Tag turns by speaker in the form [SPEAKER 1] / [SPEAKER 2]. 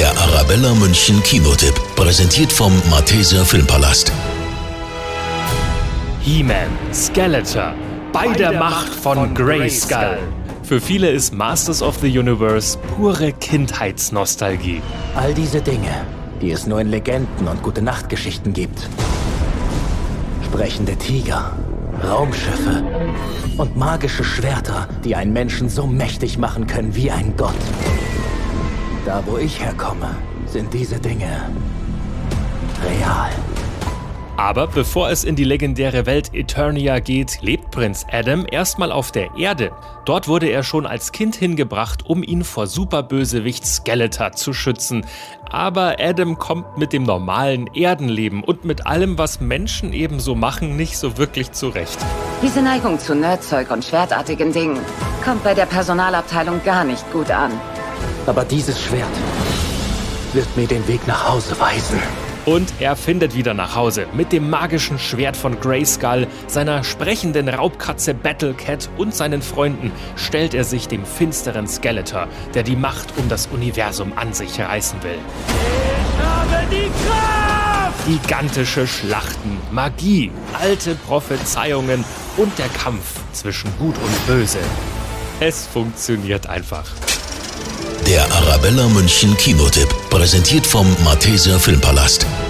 [SPEAKER 1] Der Arabella München Kinotipp, präsentiert vom Malteser Filmpalast.
[SPEAKER 2] He-Man, Skeletor, bei der Macht von Grayskull. Für viele ist Masters of the Universe pure Kindheitsnostalgie.
[SPEAKER 3] All diese Dinge, die es nur in Legenden und Gute-Nacht-Geschichten gibt. Sprechende Tiger, Raumschiffe und magische Schwerter, die einen Menschen so mächtig machen können wie ein Gott. Da, wo ich herkomme, sind diese Dinge real.
[SPEAKER 2] Aber bevor es in die legendäre Welt Eternia geht, lebt Prinz Adam erstmal auf der Erde. Dort wurde er schon als Kind hingebracht, um ihn vor Superbösewicht Skeletor zu schützen. Aber Adam kommt mit dem normalen Erdenleben und mit allem, was Menschen ebenso machen, nicht so wirklich zurecht.
[SPEAKER 4] Diese Neigung zu Nerdzeug und schwertartigen Dingen kommt bei der Personalabteilung gar nicht gut an.
[SPEAKER 3] Aber dieses Schwert wird mir den Weg nach Hause weisen.
[SPEAKER 2] Und er findet wieder nach Hause. Mit dem magischen Schwert von Grayskull, seiner sprechenden Raubkatze Battlecat und seinen Freunden stellt er sich dem finsteren Skeletor, der die Macht um das Universum an sich reißen will.
[SPEAKER 5] Ich habe die Kraft!
[SPEAKER 2] Gigantische Schlachten, Magie, alte Prophezeiungen und der Kampf zwischen Gut und Böse. Es funktioniert einfach.
[SPEAKER 1] Der Arabella München Kinotipp, präsentiert vom Malteser Filmpalast.